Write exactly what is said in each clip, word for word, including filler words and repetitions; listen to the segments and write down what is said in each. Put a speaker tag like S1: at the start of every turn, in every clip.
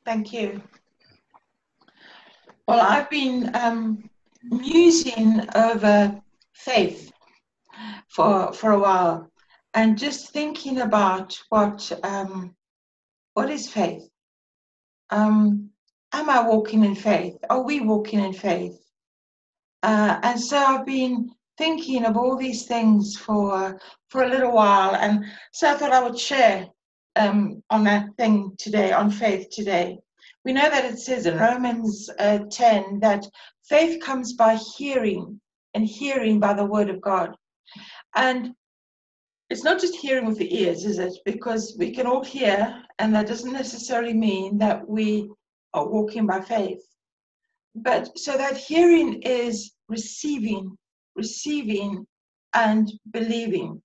S1: Thank you. Well, I've been um, musing over faith for for a while, and just thinking about what um, what is faith. Um, am I walking in faith? Are we walking in faith? Uh, and so I've been thinking of all these things for for a little while, and so I thought I would share um, on that thing today, on faith today. We know that it says in Romans uh, ten that faith comes by hearing, and hearing by the word of God. And it's not just hearing with the ears, is it? Because we can all hear, and that doesn't necessarily mean that we are walking by faith. But so that hearing is receiving, receiving and believing.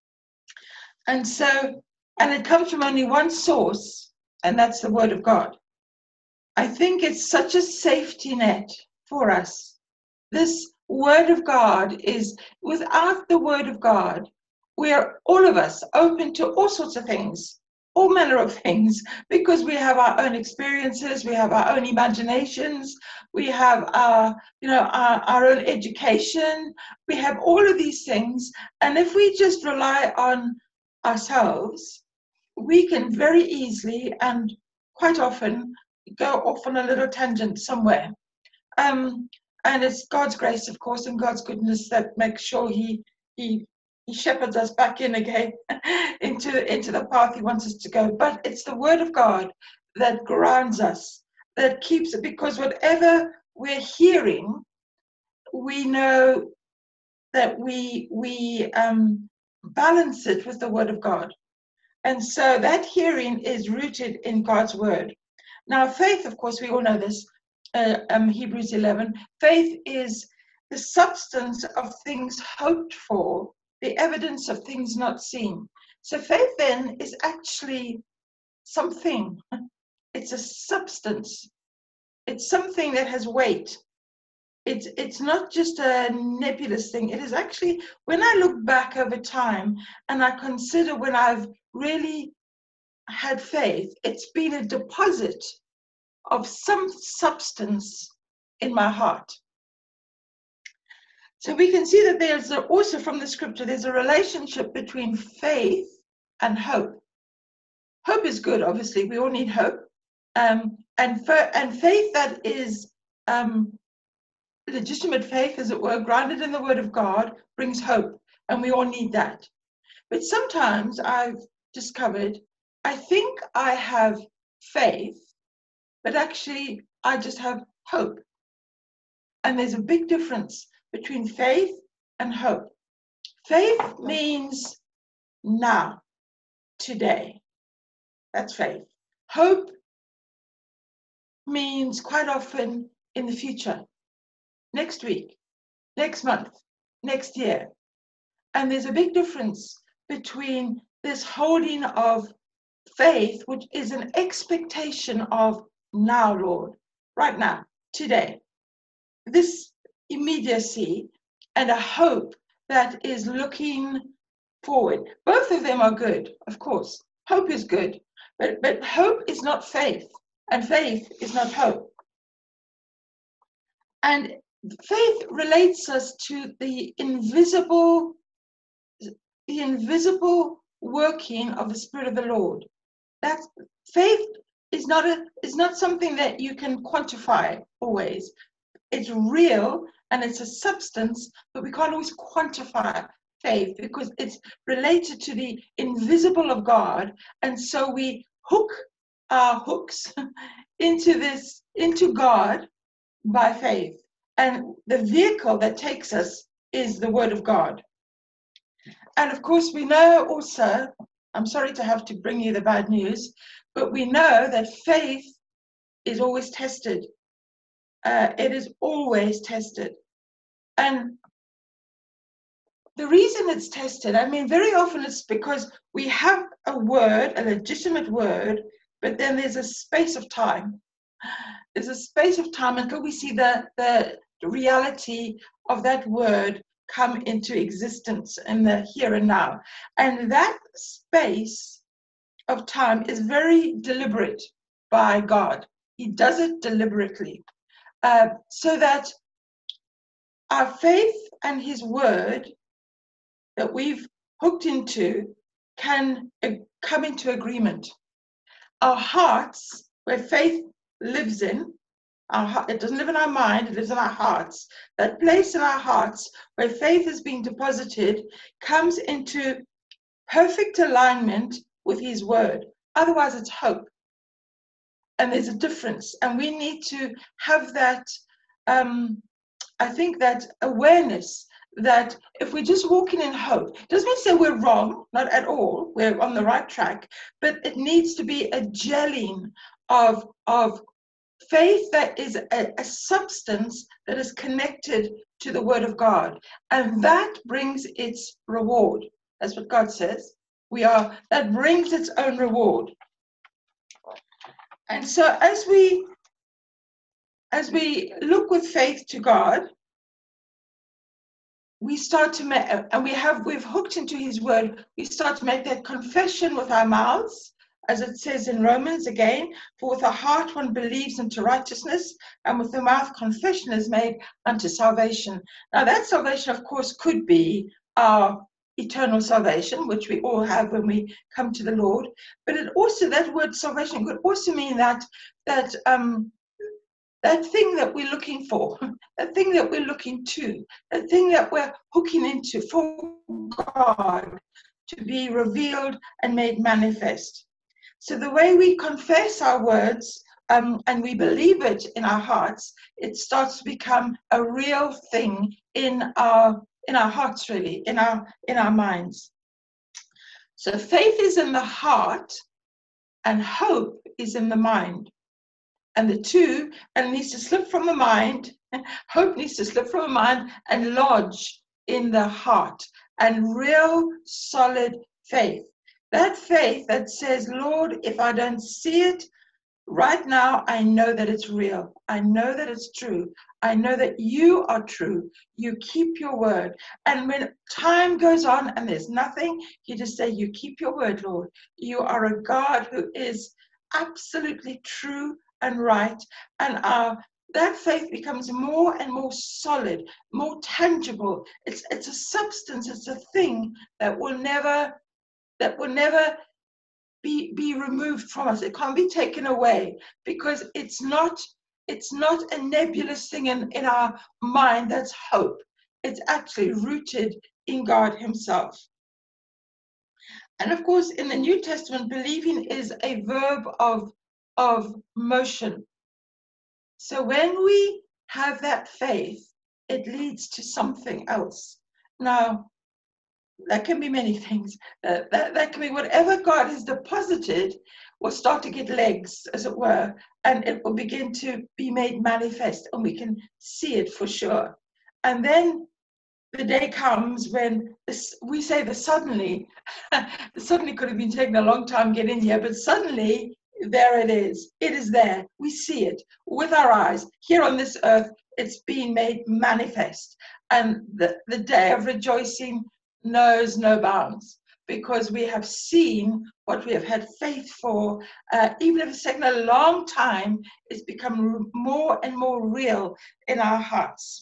S1: And so, and it comes from only one source, and that's the word of God. I think it's such a safety net for us. This word of God is, without the word of God, we're all of us open to all sorts of things, all manner of things, because we have our own experiences, we have our own imaginations, we have our, you know, our, our own education, we have all of these things. And if we just rely on ourselves, we can very easily and quite often go off on a little tangent somewhere. Um, and it's God's grace, of course, and God's goodness that makes sure He He He shepherds us back in again into into the path He wants us to go. But it's the Word of God that grounds us, that keeps it, because whatever we're hearing, we know that we we um, balance it with the Word of God, and so that hearing is rooted in God's Word. Now, faith, of course, we all know this. Uh, um, Hebrews eleven, faith is the substance of things hoped for, the evidence of things not seen. So faith then is actually something. It's a substance. It's something that has weight. It's, it's not just a nebulous thing. It is actually, when I look back over time and I consider when I've really had faith, it's been a deposit of some substance in my heart. So we can see that there's a, also from the scripture, there's a relationship between faith and hope. Hope is good, obviously. We all need hope. Um, and, for, and faith that is um, legitimate faith, as it were, grounded in the word of God, brings hope. And we all need that. But sometimes I've discovered, I think I have faith, but actually I just have hope. And there's a big difference between faith and hope. Faith means now, today. That's faith. Hope means quite often in the future, next week, next month, next year. And there's a big difference between this holding of faith, which is an expectation of now, Lord, right now, today. This immediacy, and a hope that is looking forward. Both of them are good, of course. Hope is good, but, but hope is not faith, and faith is not hope. And faith relates us to the invisible, the invisible working of the Spirit of the Lord. That faith is not a is not something that you can quantify always. It's real and it's a substance, but we can't always quantify faith because it's related to the invisible of God. And so we hook our hooks into this, into God by faith. And the vehicle that takes us is the word of God. And of course, we know also, I'm sorry to have to bring you the bad news, but we know that faith is always tested. Uh, it is always tested. And the reason it's tested, I mean, very often it's because we have a word, a legitimate word, but then there's a space of time. There's a space of time until we see the, the reality of that word come into existence in the here and now. And that space of time is very deliberate. by God. He does it deliberately, uh, so that our faith and his word that we've hooked into can uh, come into agreement. Our hearts, where faith lives in, our, it doesn't live in our mind, it lives in our hearts. That place in our hearts where faith is being deposited comes into perfect alignment with his word. Otherwise, it's hope. And there's a difference. And we need to have that, um, I think, that awareness that if we're just walking in hope, doesn't mean to say we're wrong, not at all. We're on the right track, but it needs to be a gelling of, of faith that is a, a substance that is connected to the word of God. And that brings its reward. That's what God says. We are, that brings its own reward. And so as we as we look with faith to God, we start to make, and we have, we've hooked into his word, we start to make that confession with our mouths, as it says in Romans again, for with the heart one believes unto righteousness, and with the mouth confession is made unto salvation. Now that salvation, of course, could be our eternal salvation, which we all have when we come to the Lord, but it also, that word salvation could also mean that, that, um, that thing that we're looking for, that thing that we're looking to, that thing that we're hooking into for God to be revealed and made manifest. So the way we confess our words um, and we believe it in our hearts, it starts to become a real thing in our in our hearts, really, in our in our minds. So faith is in the heart and hope is in the mind. And the two, and needs to slip from the mind, hope needs to slip from the mind and lodge in the heart. And real solid faith. That faith that says, Lord, if I don't see it right now, I know that it's real. I know that it's true. I know that you are true. You keep your word. And when time goes on and there's nothing, you just say, you keep your word, Lord. You are a God who is absolutely true and right, and our that faith becomes more and more solid, more tangible. It's it's a substance, it's a thing that will never that will never be be removed from us. It can't be taken away, because it's not it's not a nebulous thing in, in our mind that's hope. It's actually rooted in God himself. And of course, in the New Testament, believing is a verb of of motion. So when we have that faith, it leads to something else. Now, that can be many things. Uh, that, that can be whatever God has deposited will start to get legs, as it were, and it will begin to be made manifest, and we can see it for sure. And then the day comes when this, we say the suddenly, the suddenly could have been taking a long time getting here, but suddenly, there it is. It is there. We see it with our eyes. Here on this earth, it's being made manifest. And the, the day of rejoicing knows no bounds, because we have seen what we have had faith for. Uh, even if it's taken a long time, it's become more and more real in our hearts.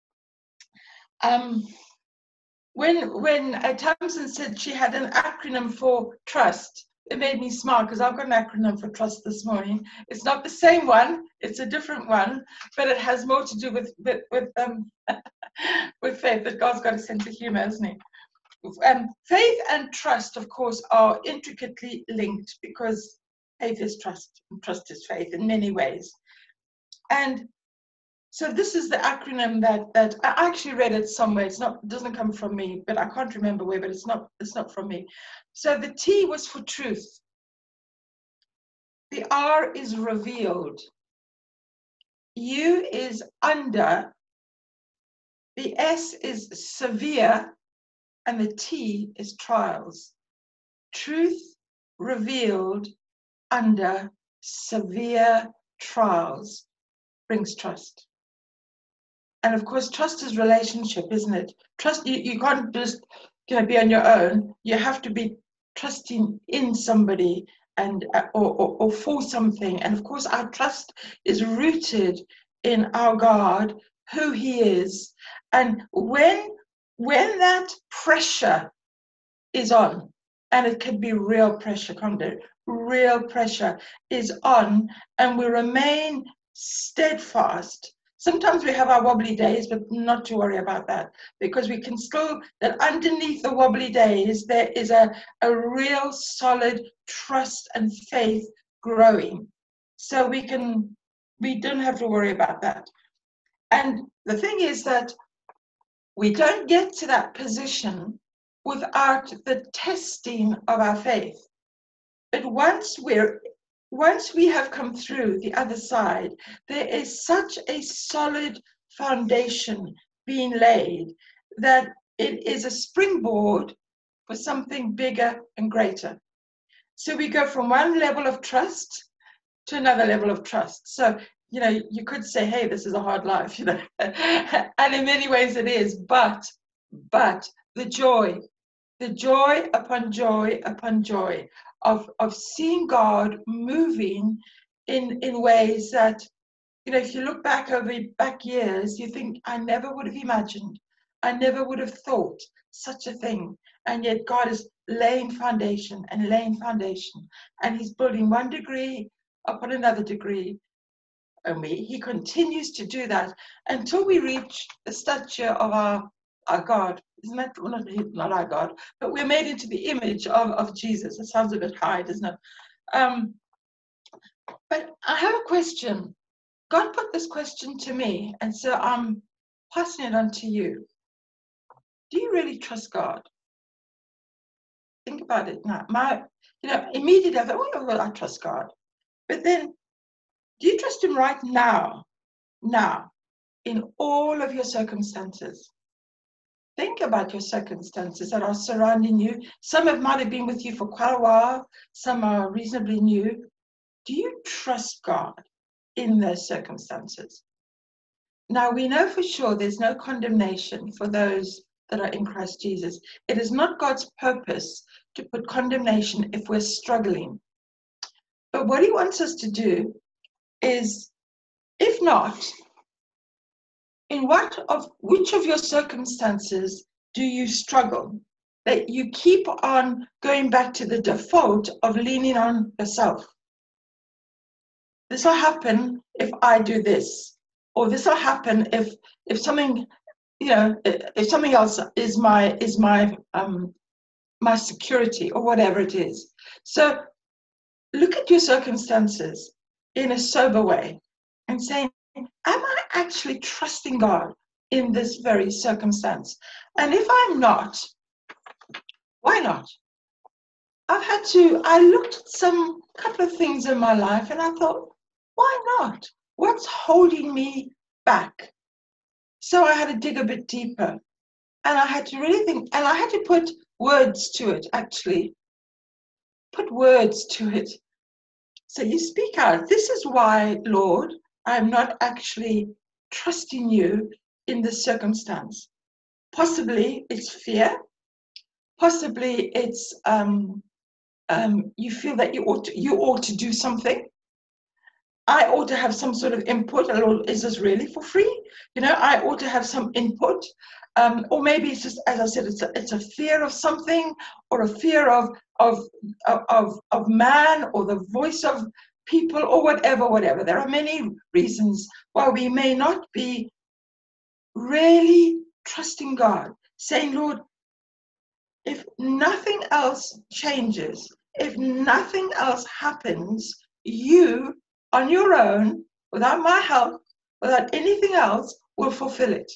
S1: Um, when when uh, Tamsin said she had an acronym for trust, it made me smile, because I've got an acronym for trust this morning. It's not the same one, it's a different one, but it has more to do with with with, um, with faith. That God's got a sense of humor, hasn't he? Um, faith and trust, of course, are intricately linked, because faith is trust, and trust is faith in many ways. And so this is the acronym that that I actually read it somewhere. It's not, it doesn't come from me, but I can't remember where. But it's not it's not from me. So the T was for truth. The R is revealed. U is under. The S is severe, and the T is trials. Truth revealed under severe trials brings trust. And of course, trust is relationship, isn't it? Trust, you, you can't just, you know, be on your own. You have to be trusting in somebody and uh, or, or, or for something. And of course, our trust is rooted in our God, who He is. And when when that pressure is on, and it can be real pressure, can't it? Real pressure is on, and we remain steadfast. Sometimes we have our wobbly days, but not to worry about that, because we can still, that underneath the wobbly days, there is a, a real solid trust and faith growing. So we can, we don't have to worry about that. And the thing is that we don't get to that position without the testing of our faith. But once we're once we have come through the other side, there is such a solid foundation being laid that it is a springboard for something bigger and greater. So we go from one level of trust to another level of trust. So, you know, you could say, hey, this is a hard life, you know, and in many ways it is, but, but the joy, the joy upon joy upon joy of, of seeing God moving in, in ways that, you know, if you look back over back years, you think, I never would have imagined, I never would have thought such a thing. And yet God is laying foundation and laying foundation, and He's building one degree upon another degree. And we, He continues to do that until we reach the stature of our, our God. Isn't that, well, not, not our God, but we're made into the image of, of Jesus. It sounds a bit high, doesn't it? Um, but I have a question. God put this question to me, and so I'm passing it on to you. Do you really trust God? Think about it now. My, you know, immediately I thought, oh, well, I trust God. But then, do you trust Him right now? Now, in all of your circumstances? Think about your circumstances that are surrounding you. Some have might have been with you for quite a while. Some are reasonably new. Do you trust God in those circumstances? Now, we know for sure there's no condemnation for those that are in Christ Jesus. It is not God's purpose to put condemnation if we're struggling. But what He wants us to do is, if not, in what of which of your circumstances do you struggle, that you keep on going back to the default of leaning on yourself? This will happen if I do this, or this will happen if if something, you know, if something else is my is my um my security, or whatever it is. So look at your circumstances in a sober way and saying, am I actually trusting God in this very circumstance? And if I'm not, why not? I've had to, I looked at some couple of things in my life and I thought, why not? What's holding me back? So I had to dig a bit deeper, and I had to really think, and I had to put words to it, actually. Put words to it. So you speak out. This is why, Lord, I'm not actually trusting you in this circumstance. Possibly it's fear. Possibly it's um, um, you feel that you ought to, you ought to do something. I ought to have some sort of input. Lord, is this really for free? You know, I ought to have some input. Um, or maybe it's just, as I said, it's a, it's a fear of something, or a fear of, of, of, of man, or the voice of people, or whatever, whatever. There are many reasons why we may not be really trusting God, saying, Lord, if nothing else changes, if nothing else happens, you on your own, without my help, without anything else, will fulfill it.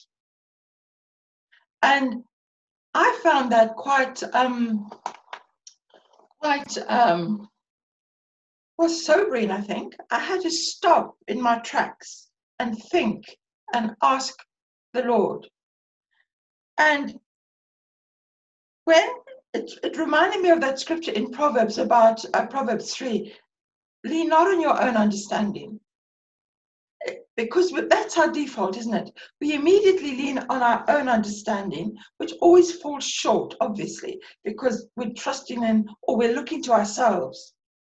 S1: And I found that quite, um, quite, um, was sobering, I think. I had to stop in my tracks and think and ask the Lord. And when it, it reminded me of that scripture in Proverbs about uh, Proverbs three, lean not on your own understanding. Because that's our default, isn't it? We immediately lean on our own understanding, which always falls short, obviously, because we're trusting in, or we're looking to ourselves.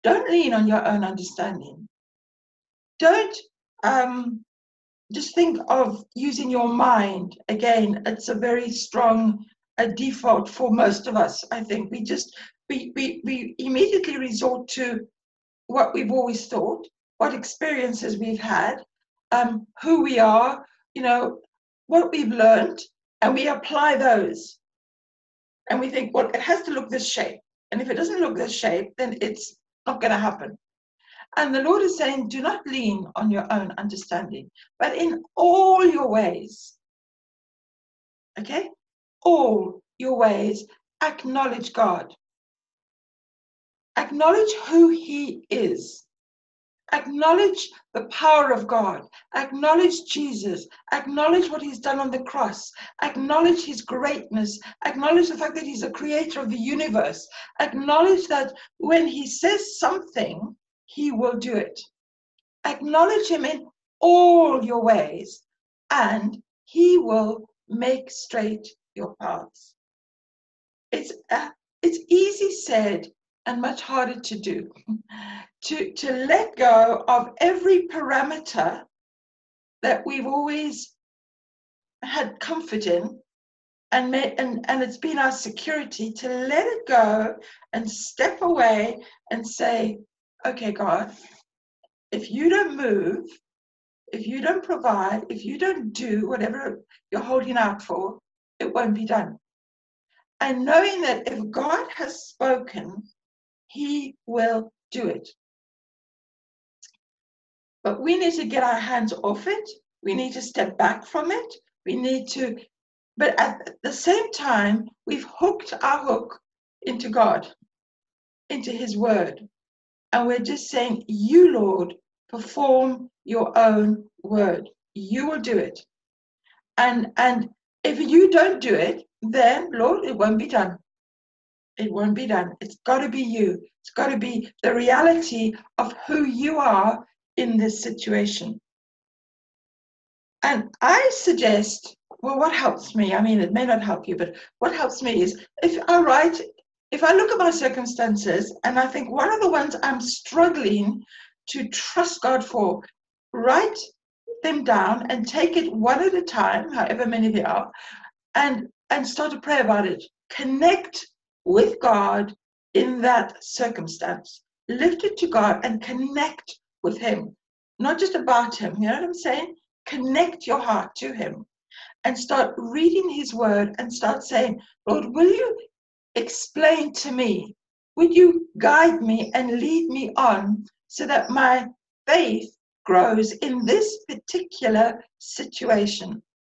S1: Don't lean on your own understanding. Don't um, just think of using your mind. Again, it's a very strong a default for most of us. I think we just we, we we immediately resort to what we've always thought, what experiences we've had, um, who we are, you know, what we've learned, and we apply those. And we think, well, it has to look this shape. And if it doesn't look this shape, then it's not going to happen. And the Lord is saying, do not lean on your own understanding, but in all your ways, okay, all your ways, acknowledge God. Acknowledge who He is. Acknowledge the power of God. Acknowledge Jesus. Acknowledge what He's done on the cross. Acknowledge His greatness. Acknowledge the fact that He's the creator of the universe. Acknowledge that when He says something, He will do it. Acknowledge Him in all your ways, and He will make straight your paths. It's uh, it's easy said and much harder to do. To, to let go of every parameter that we've always had comfort in, and, made, and, and it's been our security, to let it go and step away and say, okay, God, if you don't move, if you don't provide, if you don't do whatever you're holding out for, it won't be done. And knowing that if God has spoken, He will do it. But we need to get our hands off it. We need to step back from it. We need to, but at the same time, we've hooked our hook into God, into His word. And we're just saying, you, Lord, perform your own word. You will do it. And, and if you don't do it, then, Lord, it won't be done. It won't be done. It's got to be you. It's got to be the reality of who you are in this situation. And I suggest, well, what helps me, I mean, it may not help you, but what helps me is if I write, if I look at my circumstances and I think one of the ones I'm struggling to trust God for, write them down and take it one at a time, however many there are, and, and start to pray about it. Connect with God in that circumstance. Lift it to God and connect with Him. Not just about Him, you know what I'm saying? Connect your heart to Him and start reading His word and start saying, Lord, will you explain to me? Would you guide me and lead me on so that my faith grows in this particular situation?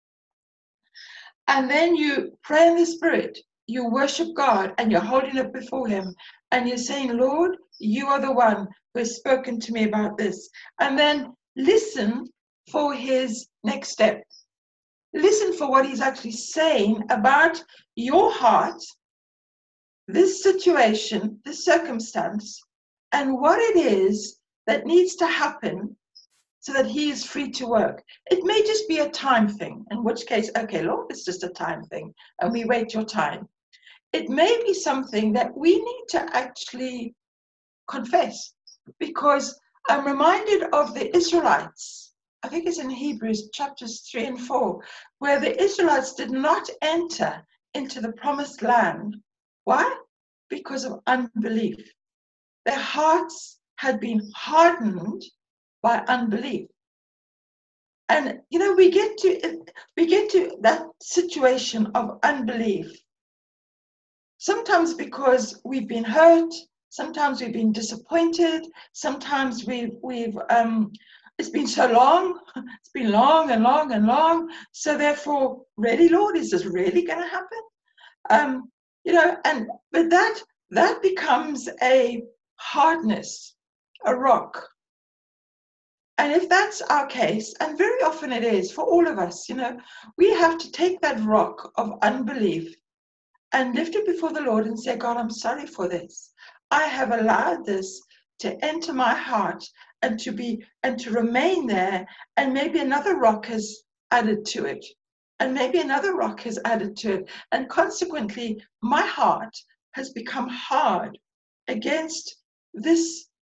S1: And then you pray in the Spirit, you worship God, and you're holding it before Him, and you're saying, Lord, you are the one who has spoken to me about this. And then listen for His next step. Listen for what He's actually saying about your heart, this situation, this circumstance, and what it is that needs to happen so that He is free to work. It may just be a time thing, in which case, okay, Lord, it's just a time thing, and we wait your time. It may be something that we need to actually confess, because I'm reminded of the Israelites. I think it's in Hebrews chapters three and four, where the Israelites did not enter into the promised land. Why? Because of unbelief. Their hearts had been hardened by unbelief. And you know, we get to we get to that situation of unbelief. Sometimes because we've been hurt, sometimes we've been disappointed, sometimes we've we've um it's been so long, it's been long and long and long. So therefore, really, Lord, is this really going to happen? Um, you know, and but that that becomes a hardness, a rock. And if that's our case, and very often it is for all of us, you know, we have to take that rock of unbelief and lift it before the Lord and say, God, I'm sorry for this. I have allowed this to enter my heart and to be and to remain there. And maybe another rock has added to it. And maybe another rock has added to it. And consequently, my heart has become hard against this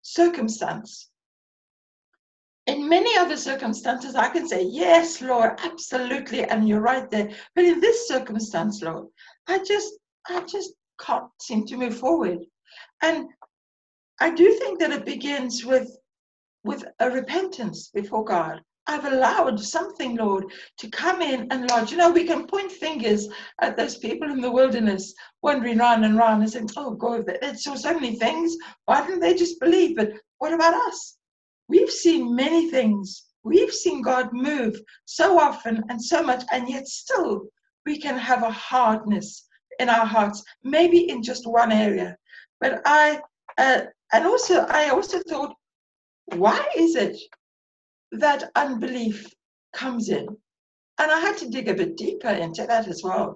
S1: circumstance. In many other circumstances, I can say, yes, Lord, absolutely, and you're right there. But in this circumstance, Lord, I just, I just can't seem to move forward. And I do think that it begins with, with a repentance before God. I've allowed something, Lord, to come in and lodge. You know, we can point fingers at those people in the wilderness, wandering round and round and saying, oh, God, they saw so many things. Why didn't they just believe? But what about us? We've seen many things. We've seen God move so often and so much, and yet still we can have a hardness in our hearts, maybe in just one area. But I, uh, and also, I also thought, why is it that unbelief comes in? And I had to dig a bit deeper into that as well.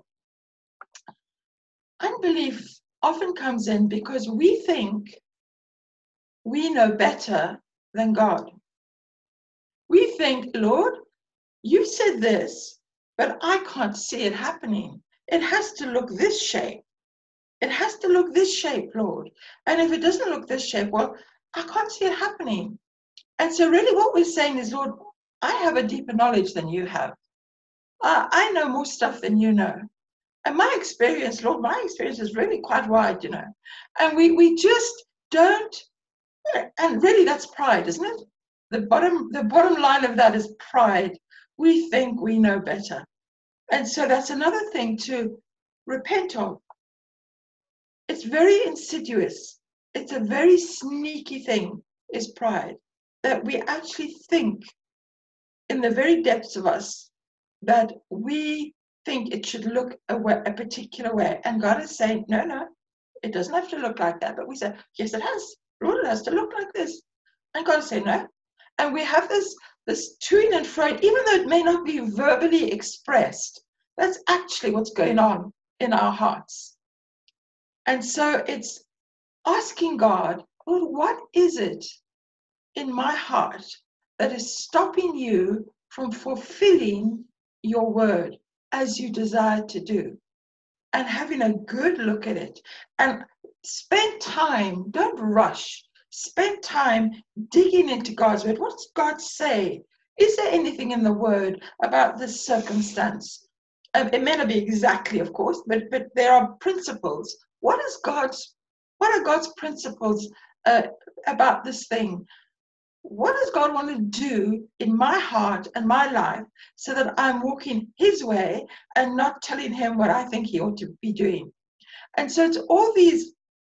S1: Unbelief often comes in because we think we know better than God. We think, Lord, you said this, but I can't see it happening. It has to look this shape. It has to look this shape, Lord. And if it doesn't look this shape, well, I can't see it happening. And so really what we're saying is, Lord, I have a deeper knowledge than you have. Uh, I know more stuff than you know. And my experience, Lord, my experience is really quite wide, you know. And we, we just don't, and really that's pride, isn't it? The bottom, the bottom line of that is pride. We think we know better. And so that's another thing to repent of. It's very insidious. It's a very sneaky thing, is pride. That we actually think in the very depths of us that we think it should look a, way, a particular way. And God is saying, no, no, it doesn't have to look like that. But we say, yes, it has. Lord, it has to look like this. And God is saying, no. And we have this, this to and fro, even though it may not be verbally expressed, that's actually what's going on in our hearts. And so it's asking God, Lord, what is it in my heart that is stopping you from fulfilling your word as you desire to do? And having a good look at it. And spend time, don't rush. Spend time digging into God's word. What does God say? Is there anything in the word about this circumstance? Um, it may not be exactly, of course, but, but there are principles. What is God's, what are God's principles uh, about this thing? What does God want to do in my heart and my life so that I'm walking his way and not telling him what I think he ought to be doing? And so it's all these,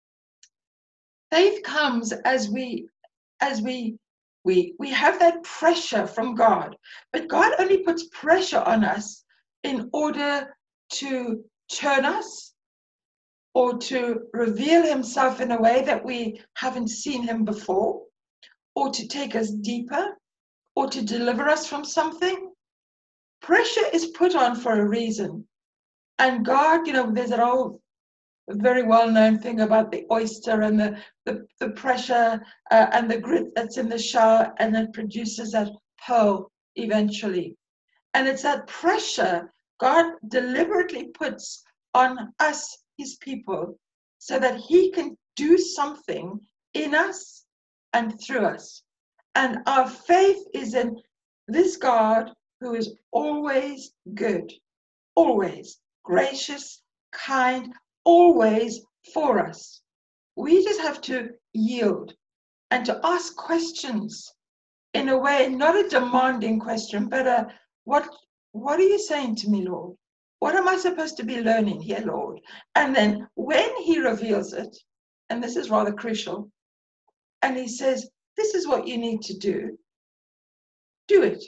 S1: faith comes as we, as we, we, we have that pressure from God, but God only puts pressure on us in order to turn us or to reveal himself in a way that we haven't seen him before, or to take us deeper, or to deliver us from something. Pressure is put on for a reason. And God, you know, there's an old, very well-known thing about the oyster and the, the, the pressure uh, and the grit that's in the shell, and it produces that pearl eventually. And it's that pressure God deliberately puts on us, his people, so that he can do something in us and through us. And our faith is in this God who is always good, always gracious, kind, always for us. We just have to yield and to ask questions in a way, not a demanding question, but a, what, what are you saying to me, Lord? What am I supposed to be learning here, Lord? And then when he reveals it, and this is rather crucial, and he says, this is what you need to do, do it.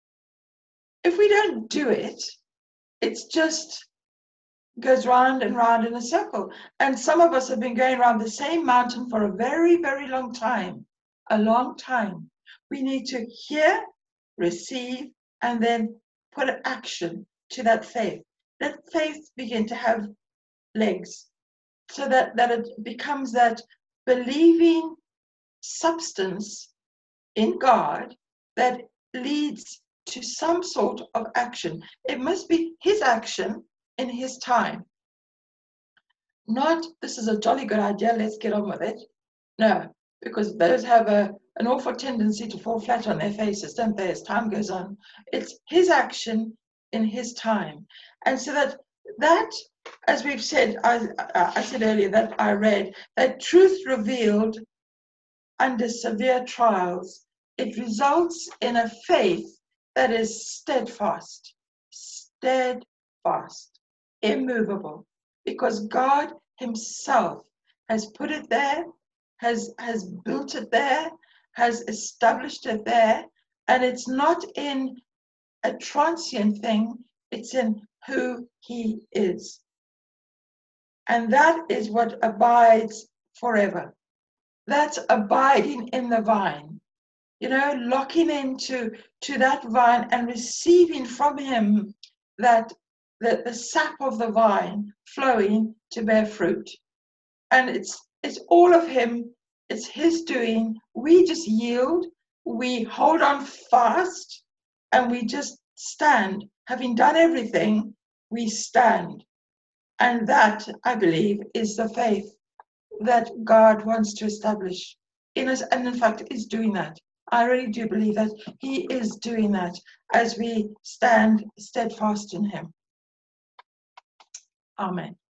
S1: If we don't do it, it's just goes round and round in a circle. And some of us have been going around the same mountain for a very, very long time, a long time. We need to hear, receive, and then put an action to that faith. Let faith begin to have legs so that, that it becomes that believing substance in God that leads to some sort of action. It must be his action in his time. Not, this is a jolly good idea, let's get on with it. No, because those have a, an awful tendency to fall flat on their faces, don't they, as time goes on. It's his action in his time. And so that, that as we've said, I, I said earlier that I read, that truth revealed under severe trials, it results in a faith that is steadfast, steadfast, immovable, because God himself has put it there, has, has built it there, has established it there, and it's not in a transient thing, it's in who he is. And that is what abides forever. That's abiding in the vine, you know, locking into to that vine and receiving from him that the, the sap of the vine flowing to bear fruit. And it's it's all of him, it's his doing. We just yield, we hold on fast, and we just stand. Having done everything, we stand. And that, I believe, is the faith that God wants to establish in us, and in fact is doing that. I really do believe that he is doing that as we stand steadfast in him. Amen.